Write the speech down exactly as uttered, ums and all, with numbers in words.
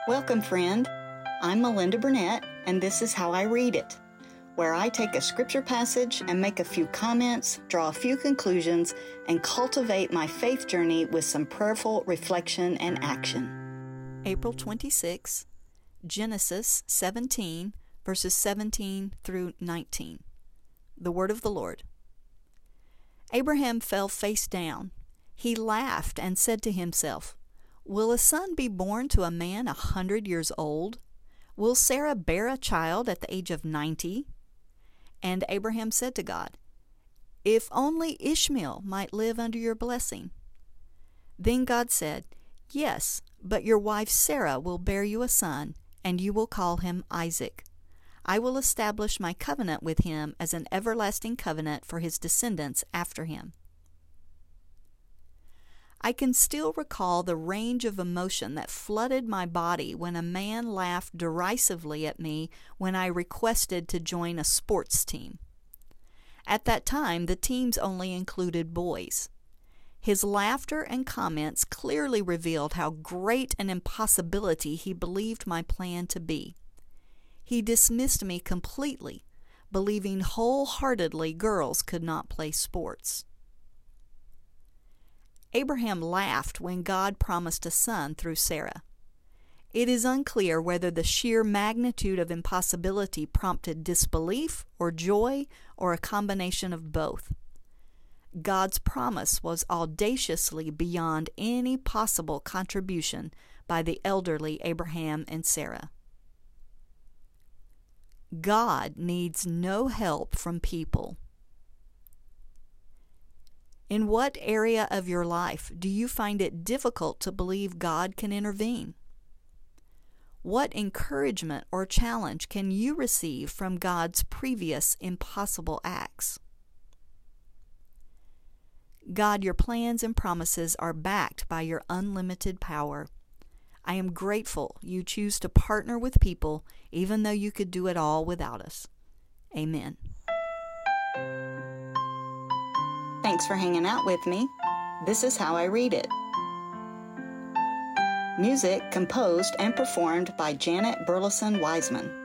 Welcome, friend. I'm Melinda Burnett, and this is How I Read It, where I take a scripture passage and make a few comments, draw a few conclusions, and cultivate my faith journey with some prayerful reflection and action. April twenty-sixth, Genesis seventeen, verses seventeen through nineteen. The Word of the Lord. Abraham fell face down. He laughed and said to himself, "Will a son be born to a man a hundred years old? Will Sarah bear a child at the age of ninety?" And Abraham said to God, "If only Ishmael might live under your blessing." Then God said, "Yes, but your wife Sarah will bear you a son, and you will call him Isaac. I will establish my covenant with him as an everlasting covenant for his descendants after him." I can still recall the range of emotion that flooded my body when a man laughed derisively at me when I requested to join a sports team. At that time, the teams only included boys. His laughter and comments clearly revealed how great an impossibility he believed my plan to be. He dismissed me completely, believing wholeheartedly girls could not play sports. Abraham laughed when God promised a son through Sarah. It is unclear whether the sheer magnitude of impossibility prompted disbelief or joy or a combination of both. God's promise was audaciously beyond any possible contribution by the elderly Abraham and Sarah. God needs no help from people. In what area of your life do you find it difficult to believe God can intervene? What encouragement or challenge can you receive from God's previous impossible acts? God, your plans and promises are backed by your unlimited power. I am grateful you choose to partner with people even though you could do it all without us. Amen. Thanks for hanging out with me. This is How I Read It. Music composed and performed by Janet Burleson Wiseman.